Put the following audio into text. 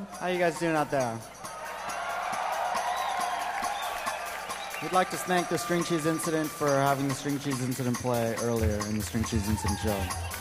How you guys doing out there? We'd like to thank the String Cheese Incident for having the String Cheese Incident play earlier in the String Cheese Incident show.